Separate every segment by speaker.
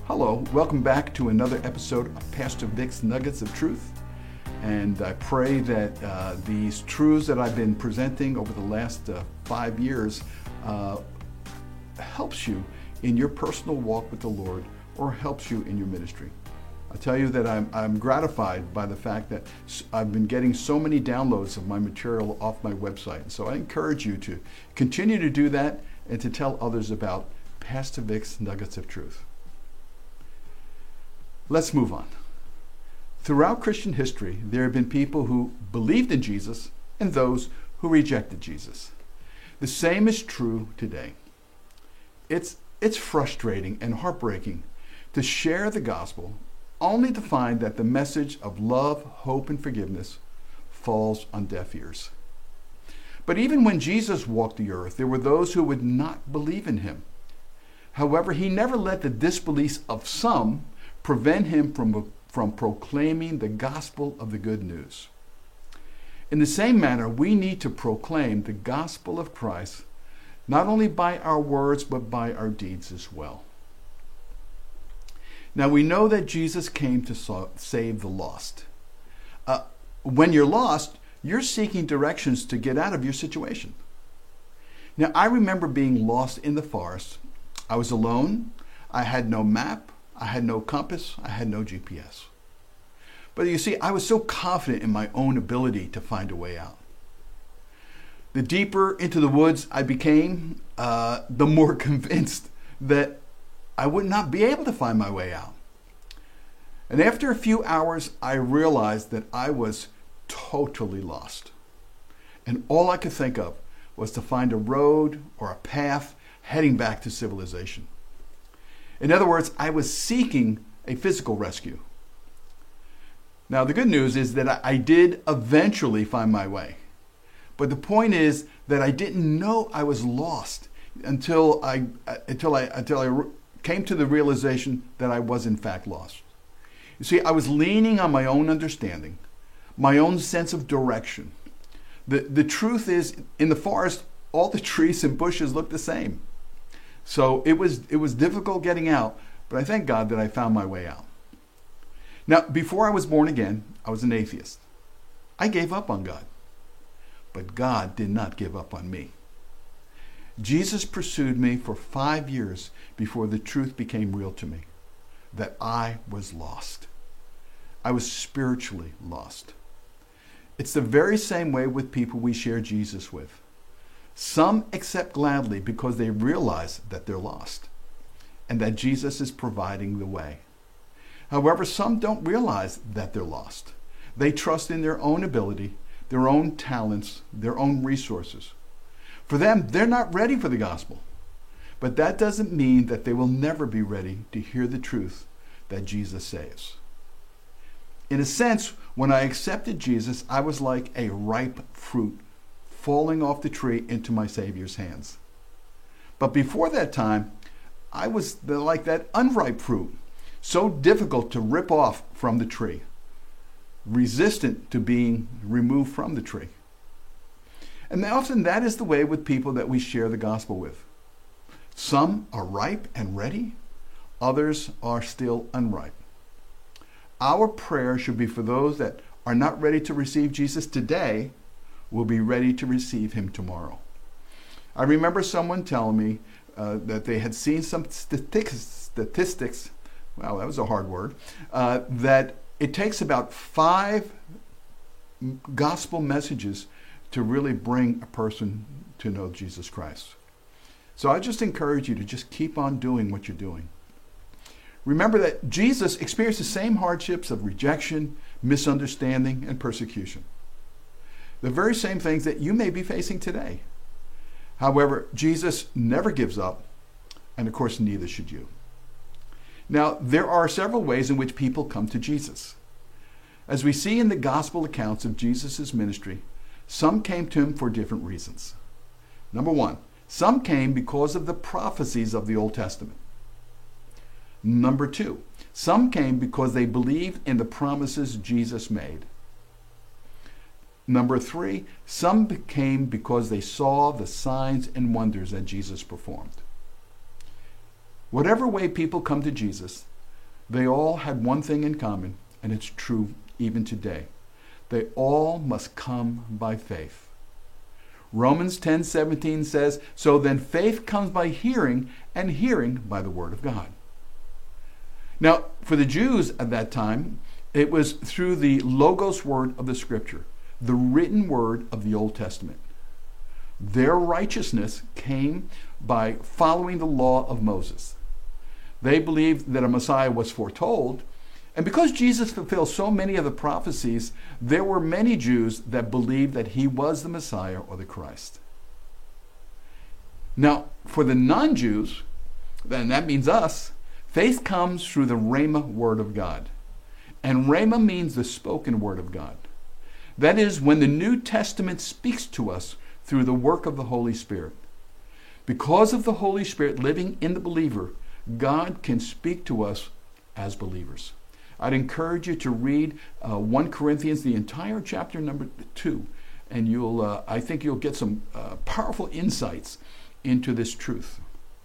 Speaker 1: Hello, welcome back to another episode of Pastor Vic's Nuggets of Truth. And I pray that these truths that I've been presenting over the last 5 years helps you in your personal walk with the Lord or helps you in your ministry. I tell you that I'm gratified by the fact that I've been getting so many downloads of my material off my website. So I encourage you to continue to do that and to tell others about Pastor Vic's Nuggets of Truth. Let's move on. Throughout Christian history, there have been people who believed in Jesus and those who rejected Jesus. The same is true today. It's frustrating and heartbreaking to share the gospel only to find that the message of love, hope, and forgiveness falls on deaf ears. But even when Jesus walked the earth, there were those who would not believe in him. However, he never let the disbeliefs of some prevent him from proclaiming the gospel of the good news. In the same manner, we need to proclaim the gospel of Christ, not only by our words, but by our deeds as well. Now, we know that Jesus came to save the lost. When you're lost, you're seeking directions to get out of your situation. Now, I remember being lost in the forest. I was alone. I had no map. I had no compass. I had no GPS. But you see, I was so confident in my own ability to find a way out. The deeper into the woods I became, the more convinced that I would not be able to find my way out. And after a few hours, I realized that I was totally lost. And all I could think of was to find a road or a path heading back to civilization. In other words, I was seeking a physical rescue. Now, the good news is that I did eventually find my way. But the point is that I didn't know I was lost until I came to the realization that I was in fact lost. You see, I was leaning on my own understanding, my own sense of direction. The truth is, in the forest, all the trees and bushes look the same. So it was difficult getting out, but I thank God that I found my way out. Now, before I was born again, I was an atheist. I gave up on God. But God did not give up on me. Jesus pursued me for 5 years before the truth became real to me, that I was lost. I was spiritually lost. It's the very same way with people we share Jesus with. Some accept gladly because they realize that they're lost and that Jesus is providing the way. However, some don't realize that they're lost. They trust in their own ability, their own talents, their own resources. For them, they're not ready for the gospel. But that doesn't mean that they will never be ready to hear the truth that Jesus saves. In a sense, when I accepted Jesus, I was like a ripe fruit falling off the tree into my Savior's hands. But before that time, I was like that unripe fruit, so difficult to rip off from the tree, resistant to being removed from the tree. And often that is the way with people that we share the gospel with. Some are ripe and ready, others are still unripe. Our prayer should be for those that are not ready to receive Jesus today, will be ready to receive him tomorrow. I remember someone telling me that they had seen some statistics, wow, that was a hard word, that it takes about 5 gospel messages to really bring a person to know Jesus Christ. So I just encourage you to just keep on doing what you're doing. Remember that Jesus experienced the same hardships of rejection, misunderstanding, and persecution. The very same things that you may be facing today. However, Jesus never gives up, and of course, neither should you. Now, there are several ways in which people come to Jesus. As we see in the gospel accounts of Jesus' ministry, some came to him for different reasons. Number 1, some came because of the prophecies of the Old Testament. Number 2, some came because they believed in the promises Jesus made. Number 3, some came because they saw the signs and wonders that Jesus performed. Whatever way people come to Jesus, They all had one thing in common, and it's true even today. They all must come by faith. Romans 10:17 says, "So then faith comes by hearing, and hearing by the word of God." Now, for the Jews at that time, it was through the Logos word of the Scripture, the written word of the Old Testament. Their righteousness came by following the law of Moses. They believed that a Messiah was foretold, and because Jesus fulfilled so many of the prophecies, there were many Jews that believed that he was the Messiah or the Christ. Now, for the non-Jews, then that means us, faith comes through the Rhema word of God. And Rhema means the spoken word of God. That is, when the New Testament speaks to us through the work of the Holy Spirit. Because of the Holy Spirit living in the believer, God can speak to us as believers. I'd encourage you to read 1 Corinthians, the entire chapter number 2, and I think you'll get some powerful insights into this truth.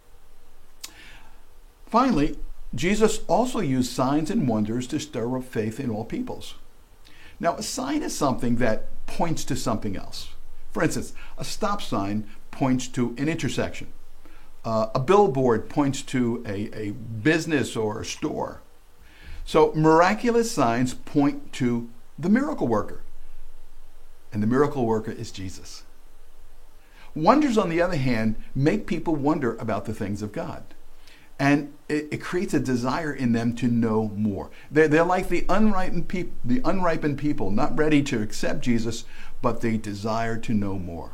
Speaker 1: Finally, Jesus also used signs and wonders to stir up faith in all peoples. Now, a sign is something that points to something else. For instance, a stop sign points to an intersection. A billboard points to a business or a store. So miraculous signs point to the miracle worker. And the miracle worker is Jesus. Wonders, on the other hand, make people wonder about the things of God. And it creates a desire in them to know more. They're like the unripened people, not ready to accept Jesus, but they desire to know more.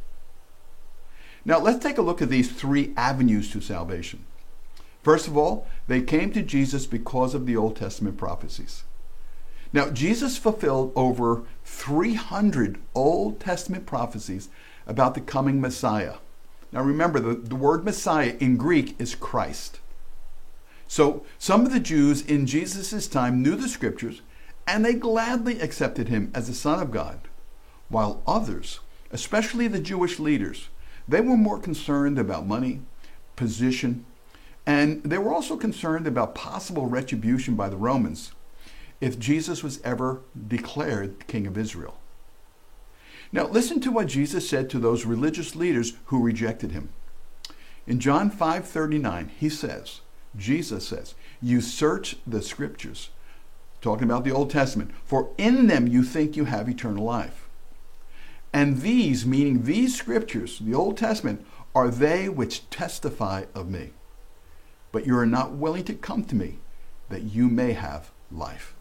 Speaker 1: Now, let's take a look at these 3 avenues to salvation. First of all, they came to Jesus because of the Old Testament prophecies. Now, Jesus fulfilled over 300 Old Testament prophecies about the coming Messiah. Now, remember, the word Messiah in Greek is Christ. So, some of the Jews in Jesus' time knew the Scriptures, and they gladly accepted him as the Son of God, while others, especially the Jewish leaders, they were more concerned about money, position, and they were also concerned about possible retribution by the Romans if Jesus was ever declared King of Israel. Now, listen to what Jesus said to those religious leaders who rejected him. In John 5:39, Jesus says, "You search the Scriptures," talking about the Old Testament, "for in them you think you have eternal life. And these," meaning these Scriptures, the Old Testament, "are they which testify of me. But you are not willing to come to me, that you may have life."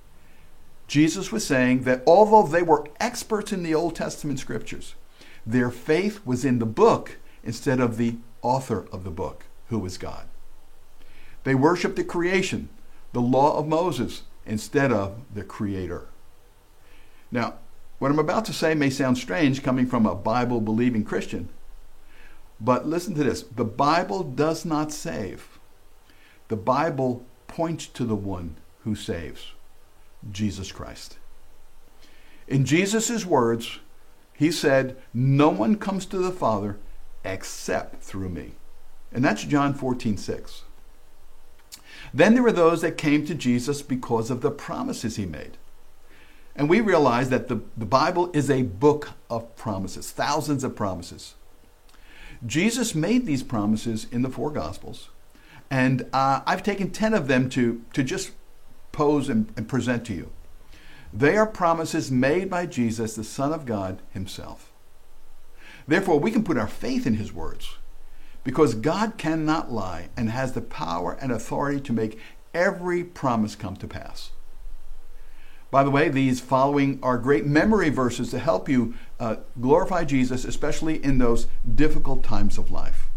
Speaker 1: Jesus was saying that although they were experts in the Old Testament Scriptures, their faith was in the book instead of the author of the book, who is God. They worshiped the creation, the law of Moses, instead of the Creator. Now, what I'm about to say may sound strange coming from a Bible-believing Christian, but listen to this. The Bible does not save. The Bible points to the one who saves, Jesus Christ. In Jesus' words, he said, "No one comes to the Father except through me." And that's John 14:6. Then there were those that came to Jesus because of the promises he made. And we realize that the Bible is a book of promises, thousands of promises. Jesus made these promises in the 4 Gospels, and I've taken 10 of them to just pose and present to you. They are promises made by Jesus, the Son of God himself. Therefore, we can put our faith in his words, because God cannot lie and has the power and authority to make every promise come to pass. By the way, these following are great memory verses to help you glorify Jesus, especially in those difficult times of life.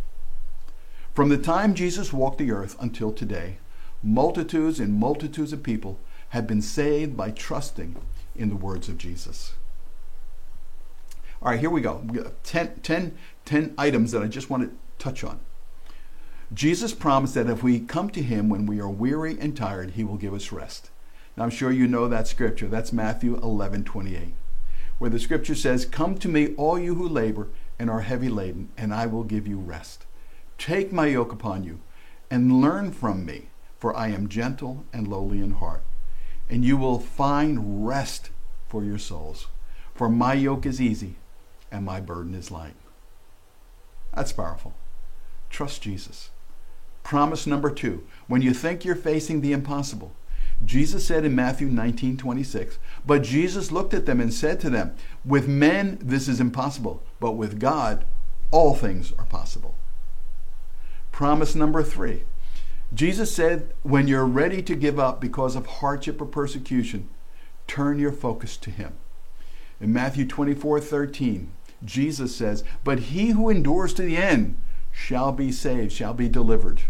Speaker 1: From the time Jesus walked the earth until today, multitudes and multitudes of people have been saved by trusting in the words of Jesus. All right, here we go. We got 10 items that I just want to touch on. Jesus promised that if we come to him when we are weary and tired, he will give us rest. Now, I'm sure you know that scripture. That's Matthew 11:28, where the scripture says, "Come to me, all you who labor and are heavy laden, and I will give you rest. Take my yoke upon you and learn from me, for I am gentle and lowly in heart, and you will find rest for your souls. For my yoke is easy and my burden is light. That's powerful. Trust Jesus. Promise number 2. When you think you're facing the impossible, Jesus said in Matthew 19:26, but Jesus looked at them and said to them, with men this is impossible, but with God all things are possible. Promise number 3. Jesus said, when you're ready to give up because of hardship or persecution, turn your focus to him. In Matthew 24:13, Jesus says, but he who endures to the end shall be saved, shall be delivered.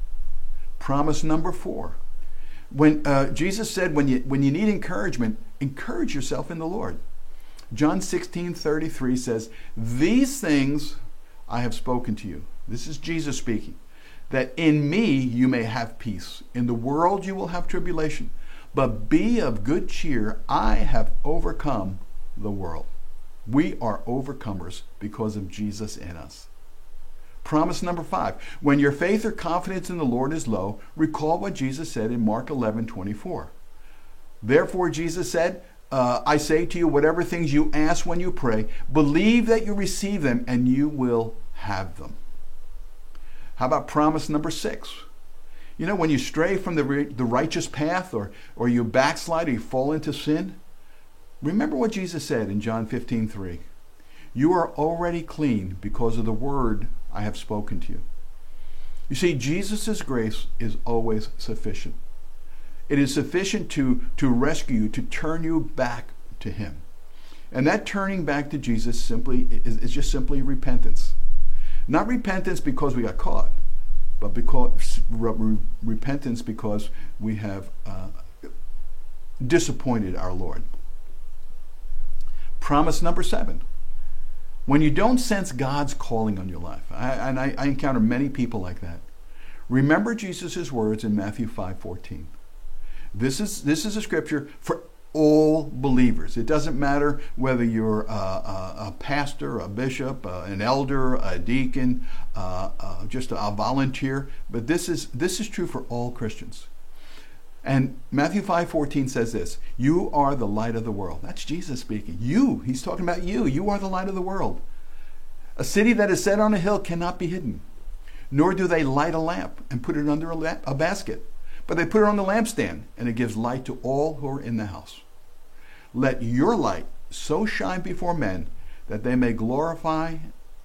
Speaker 1: Promise number 4. When Jesus said, when you need encouragement, encourage yourself in the Lord. John 16:33 says, these things I have spoken to you. This is Jesus speaking. That in me you may have peace. In the world you will have tribulation. But be of good cheer. I have overcome the world. We are overcomers because of Jesus in us. Promise number 5. When your faith or confidence in the Lord is low, recall what Jesus said in Mark 11:24. Therefore Jesus said, I say to you, whatever things you ask when you pray, believe that you receive them and you will have them. How about promise number 6? You know, when you stray from the righteous path or you backslide or you fall into sin, remember what Jesus said in John 15:3. You are already clean because of the word I have spoken to you. You see, Jesus' grace is always sufficient. It is sufficient to rescue you, to turn you back to him. And that turning back to Jesus is just simply repentance. Not repentance because we got caught, but because repentance because we have disappointed our Lord. Promise number 7. When you don't sense God's calling on your life, I encounter many people like that, remember Jesus' words in Matthew 5:14. This is a scripture for all believers. It doesn't matter whether you're a pastor, a bishop, an elder, a deacon, just a volunteer, but this is true for all Christians. And Matthew 5:14 says this, you are the light of the world. That's Jesus speaking. He's talking about you. You are the light of the world. A city that is set on a hill cannot be hidden, nor do they light a lamp and put it under a basket, but they put it on the lampstand, and it gives light to all who are in the house. Let your light so shine before men that they may glorify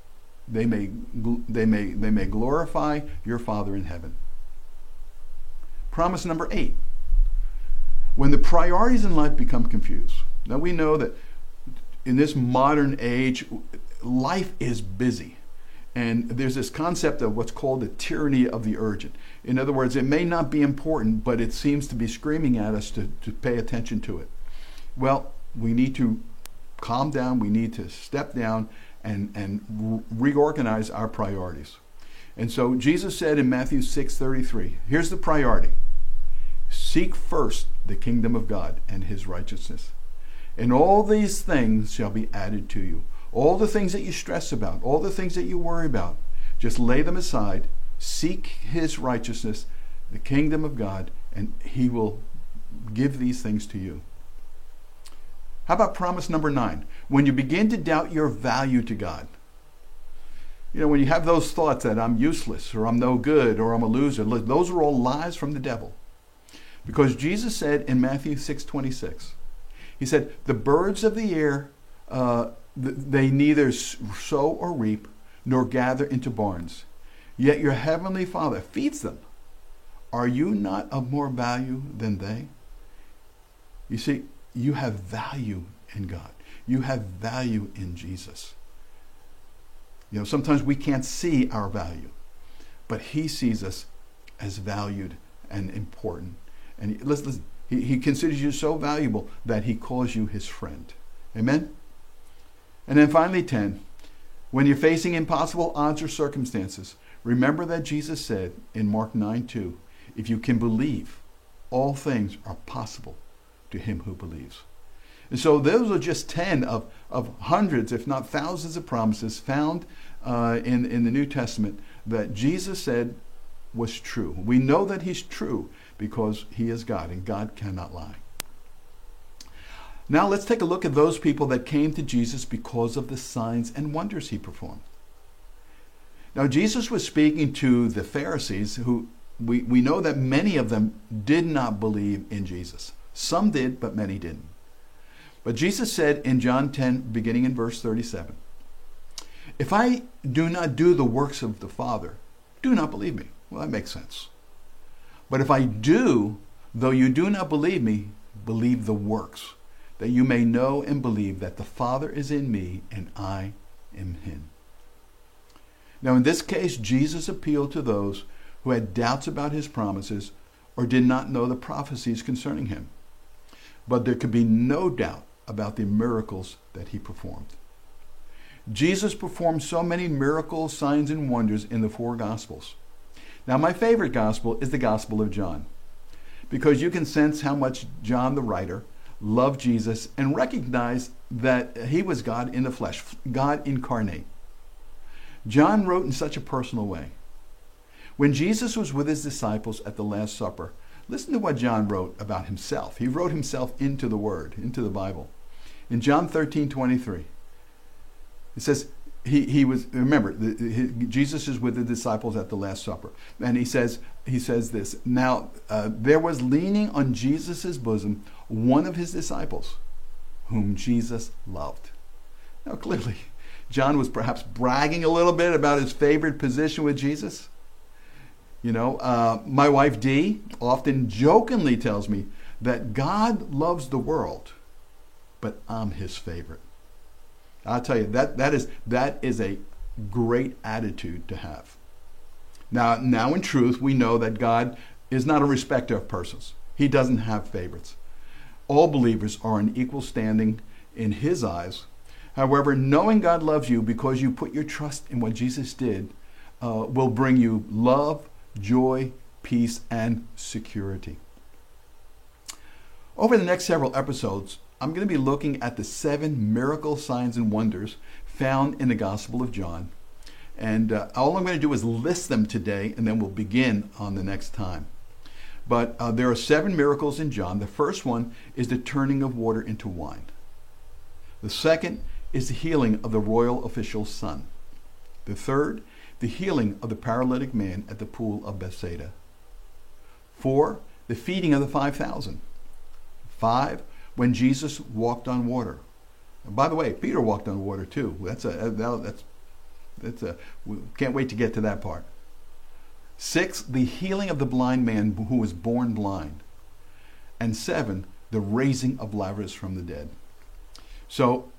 Speaker 1: your Father in heaven. Promise number 8. When the priorities in life become confused. Now we know that in this modern age, life is busy. And there's this concept of what's called the tyranny of the urgent. In other words, it may not be important, but it seems to be screaming at us to pay attention to it. Well, we need to calm down. We need to step down and reorganize our priorities. And so Jesus said in Matthew 6:33, here's the priority. Seek first the kingdom of God and his righteousness. And all these things shall be added to you. All the things that you stress about, all the things that you worry about, just lay them aside. Seek his righteousness, the kingdom of God, and he will give these things to you. How about promise number 9? When you begin to doubt your value to God. You know, when you have those thoughts that I'm useless, or I'm no good, or I'm a loser, those are all lies from the devil. Because Jesus said in Matthew 6:26, he said, the birds of the air, they neither sow or reap, nor gather into barns, yet your heavenly Father feeds them. Are you not of more value than they? You see, you have value in God. You have value in Jesus. You know, sometimes we can't see our value, but he sees us as valued and important. And listen, he considers you so valuable that he calls you his friend. Amen? And then finally 10, when you're facing impossible odds or circumstances, remember that Jesus said in Mark 9:2, if you can believe, all things are possible to him who believes. And so those are just 10 of hundreds, if not thousands of promises found in the New Testament that Jesus said was true. We know that he's true because he is God, and God cannot lie. Now let's take a look at those people that came to Jesus because of the signs and wonders he performed. Now Jesus was speaking to the Pharisees, who we know that many of them did not believe in Jesus. Some did, but many didn't. But Jesus said in John 10, beginning in verse 37, "If I do not do the works of the Father, do not believe me." Well, that makes sense. "But if I do, though you do not believe me, believe the works, that you may know and believe that the Father is in me and I am in him." Now, in this case, Jesus appealed to those who had doubts about his promises or did not know the prophecies concerning him. But there could be no doubt about the miracles that he performed. Jesus performed so many miracles, signs, and wonders in the four Gospels. Now, my favorite Gospel is the Gospel of John, because you can sense how much John, the writer, loved Jesus and recognized that he was God in the flesh, God incarnate. John wrote in such a personal way. When Jesus was with his disciples at the Last Supper, listen to what John wrote about himself. He wrote himself into the Word, into the Bible. In John 13:23, it says, Jesus is with the disciples at the Last Supper. And he says this, "Now there was leaning on Jesus' bosom one of his disciples, whom Jesus loved." Now clearly, John was perhaps bragging a little bit about his favored position with Jesus. You know, my wife Dee often jokingly tells me that God loves the world, but I'm his favorite. I'll tell you, that is a great attitude to have. Now in truth, we know that God is not a respecter of persons. He doesn't have favorites. All believers are in equal standing in his eyes. However, knowing God loves you because you put your trust in what Jesus did will bring you love, joy, peace, and security. Over the next several episodes, I'm going to be looking at the 7 miracle signs and wonders found in the Gospel of John. And all I'm going to do is list them today, and then we'll begin on the next time. But there are 7 miracles in John. The first one is the turning of water into wine. The second is the healing of the royal official's son. The third, the healing of the paralytic man at the pool of Bethsaida. 4, the feeding of the 5,000. 5, when Jesus walked on water. And by the way, Peter walked on water too. We can't wait to get to that part. 6, the healing of the blind man who was born blind. And 7, the raising of Lazarus from the dead. So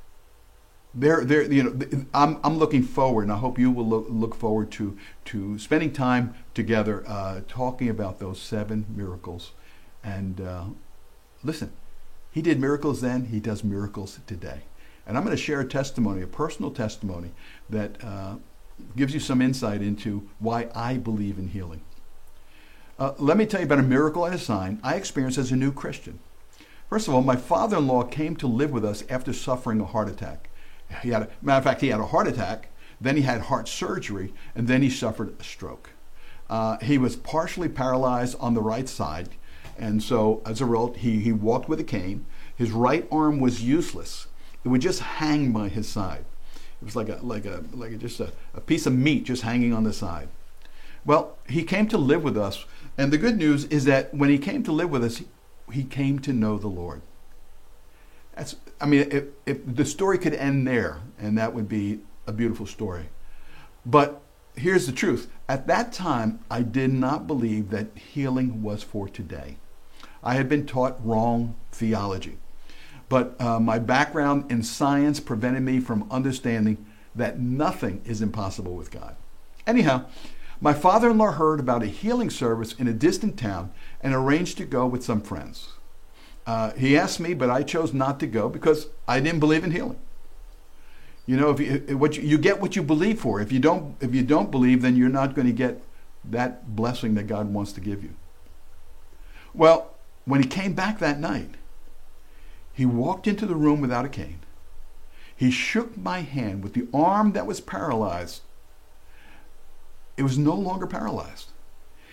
Speaker 1: I'm looking forward, and I hope you will look forward to spending time together talking about those 7 miracles. And listen, he did miracles then, he does miracles today. And I'm going to share a testimony, a personal testimony, that gives you some insight into why I believe in healing. Let me tell you about a miracle and a sign I experienced as a new Christian. First of all, my father-in-law came to live with us after suffering a heart attack. He had a heart attack, then he had heart surgery, and then he suffered a stroke. He was partially paralyzed on the right side, and so as a result, he walked with a cane. His right arm was useless. It would just hang by his side. It was like just a piece of meat just hanging on the side. Well, he came to live with us, and the good news is that when he came to live with us, he came to know the Lord. If the story could end there, and that would be a beautiful story. But here's the truth. At that time, I did not believe that healing was for today. I had been taught wrong theology. But my background in science prevented me from understanding that nothing is impossible with God. Anyhow, my father-in-law heard about a healing service in a distant town and arranged to go with some friends. He asked me, but I chose not to go because I didn't believe in healing. You know, you get what you believe for. If you don't believe, then you're not going to get that blessing that God wants to give you. Well, when he came back that night, he walked into the room without a cane. He shook my hand with the arm that was paralyzed. It was no longer paralyzed.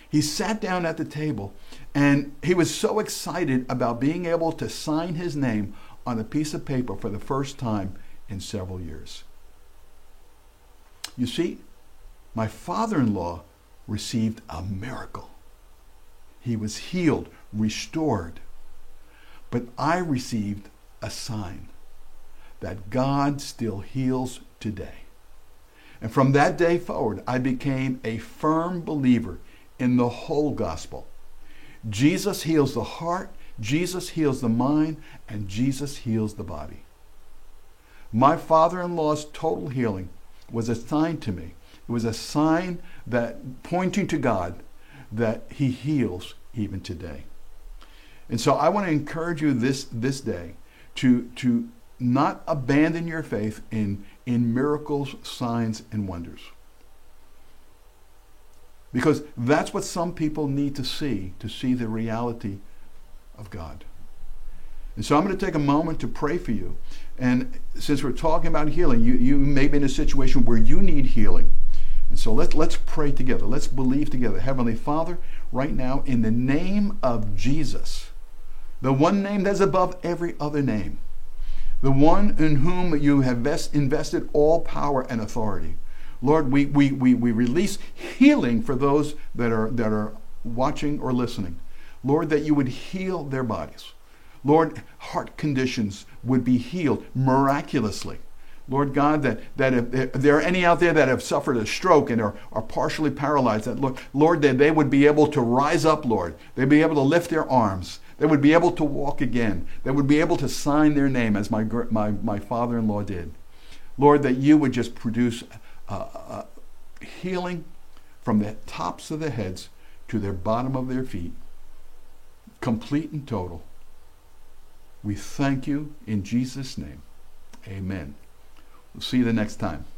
Speaker 1: He sat down at the table, and he was so excited about being able to sign his name on a piece of paper for the first time in several years. You see, my father-in-law received a miracle. He was healed, restored. But I received a sign that God still heals today. And from that day forward, I became a firm believer in the whole gospel. Jesus heals the heart, Jesus heals the mind, and Jesus heals the body. My father-in-law's total healing was a sign to me. It was a sign that pointing to God that he heals even today. And so I want to encourage you this day to not abandon your faith in miracles, signs, and wonders. Because that's what some people need to see the reality of God. And so I'm going to take a moment to pray for you. And since we're talking about healing, you may be in a situation where you need healing. And so let's pray together. Let's believe together. Heavenly Father, right now, in the name of Jesus, the one name that's above every other name, the one in whom you have invested all power and authority. Lord, we release healing for those that are watching or listening. Lord, that you would heal their bodies. Lord, heart conditions would be healed miraculously. Lord God, that if there are any out there that have suffered a stroke and are partially paralyzed, that Lord, that they would be able to rise up, Lord. They'd be able to lift their arms. They would be able to walk again. They would be able to sign their name as my father-in-law did. Lord, that you would just produce healing from the tops of their heads to their bottom of their feet, complete and total. We thank you in Jesus' name. Amen. We'll see you the next time.